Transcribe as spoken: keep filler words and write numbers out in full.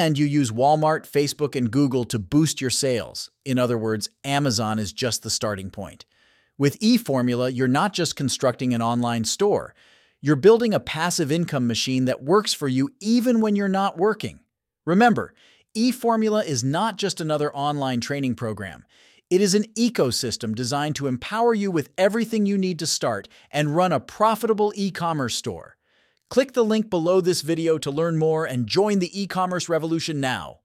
And you use Walmart, Facebook, and Google to boost your sales. In other words, Amazon is just the starting point. With eFormula, you're not just constructing an online store. You're building a passive income machine that works for you even when you're not working. Remember, eFormula is not just another online training program. It is an ecosystem designed to empower you with everything you need to start and run a profitable e-commerce store. Click the link below this video to learn more and join the e-commerce revolution now.